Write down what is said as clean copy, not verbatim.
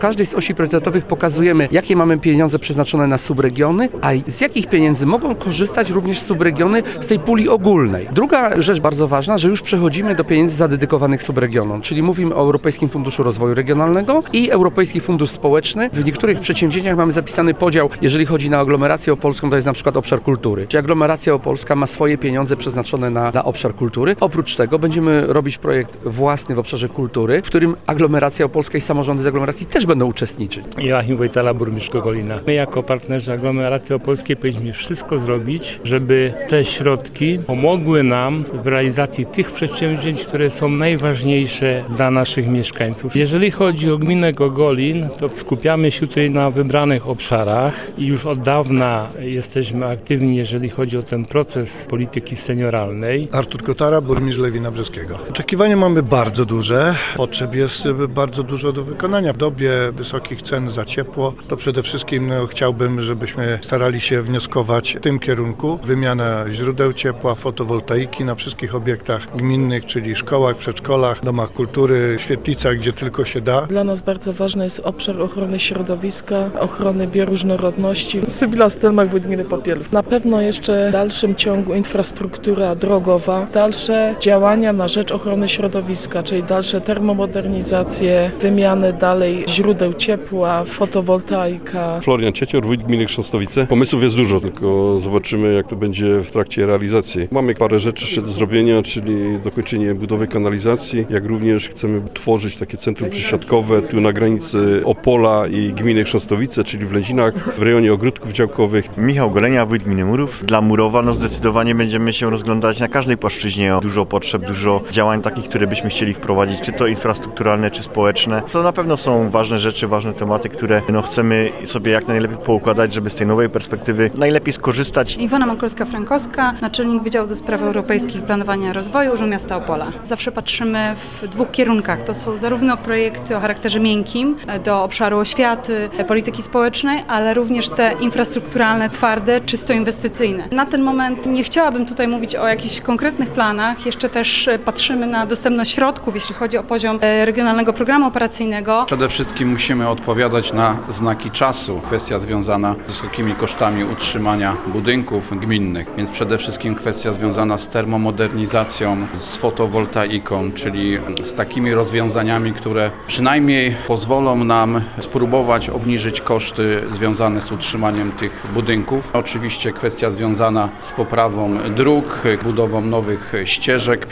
każdej z osi priorytetowych pokazujemy, jakie mamy pieniądze przeznaczone na subregiony, a z jakich pieniędzy mogą korzystać również subregiony z tej puli ogólnej. Druga rzecz bardzo ważna, że już przechodzimy do pieniędzy zadedykowanych subregionom, czyli mówimy o Europejskim Funduszu Rozwoju Regionalnego i Europejski Fundusz Społeczny. W niektórych przedsięwzięciach mamy zapisany podział, jeżeli chodzi na aglomerację opolską, to jest na przykład obszar kultury. Czyli aglomeracja opolska ma swoje pieniądze przeznaczone na obszar kultury. Oprócz tego będziemy robić projekt własny w obszarze kultury, w którym aglomeracja opolska i samorządy z aglomeracji też będą uczestniczyć. Joachim Wojtala, burmistrz Gogolina. My jako partnerzy aglomeracji opolskiej powinniśmy wszystko zrobić, żeby te środki pomogły nam w realizacji tych przedsięwzięć, które są najważniejsze dla naszych mieszkańców. Jeżeli chodzi o gminę Gogolin, to skupiamy się tutaj na wybranych obszarach i już od dawna jesteśmy aktywni, jeżeli chodzi o ten proces polityki senioralnej. Artur Kotara, burmistrz Lewina Brzeskiego. Oczekiwania mamy bardzo duże, potrzeb jest bardzo dużo do wykonania. W dobie wysokich cen za ciepło to przede wszystkim chciałbym, żebyśmy starali się wnioskować w tym kierunku. Wymiana źródeł ciepła, fotowoltaiki na wszystkich obiektach gminnych, czyli szkołach, przedszkolach, domach kultury, świetlicach, gdzie tylko się da. Dla nas bardzo ważny jest obszar ochrony środowiska, ochrony bioróżnorodności. Sybilla Stelmach, wójt gminy Popielów. Na pewno jeszcze w dalszym ciągu infrastruktura drogowa, dalsze działania na rzecz ochrony środowiska, czyli dalsze termomodernizacje, wymiany dalej źródeł ciepła, fotowoltaika. Florian Ciecior, wójt gminy Chrząstowice. Pomysłów jest dużo, tylko zobaczymy, jak to będzie w trakcie realizacji. Mamy parę rzeczy jeszcze do zrobienia, czyli dokończenie budowy kanalizacji, jak również chcemy tworzyć takie centrum przesiadkowe tu na granicy Opola i gminy Chrząstowice, czyli w Lędzinach, w rejonie ogródków działkowych. Michał Golenia, wójt gminy Murów. Dla Murowa zdecydowanie będziemy się rozglądać na każdej płaszczyźnie. Dużo potrzeb, dużo działań takich, które byśmy chcieli wprowadzić, czy to infrastrukturalne, czy społeczne. To na pewno są ważne rzeczy, ważne tematy, które chcemy sobie jak najlepiej poukładać, żeby z tej nowej perspektywy najlepiej skorzystać. Iwona Mąkolska-Frankowska, naczelnik Wydziału do Spraw Europejskich Planowania Rozwoju Urzędu Miasta Opola. Zawsze patrzymy w dwóch kierunkach. To są zarówno projekty o charakterze miękkim do obszaru oświaty, polityki społecznej, ale również te infrastrukturalne, twarde, czysto inwestycyjne. Na ten moment nie chciałabym tutaj mówić o jakichś konkretnych planach. Jeszcze też patrzymy na dostępność środków, jeśli chodzi o poziom regionalnego programu operacyjnego. Przede wszystkim musimy odpowiadać na znaki czasu. Kwestia związana z wysokimi kosztami utrzymania budynków gminnych, więc przede wszystkim kwestia związana z termomodernizacją, z fotowoltaiką, czyli z takimi rozwiązaniami, które przynajmniej pozwolą nam spróbować obniżyć koszty związane z utrzymaniem tych budynków. Oczywiście kwestia związana z poprawą dróg, budową nowych ścieżek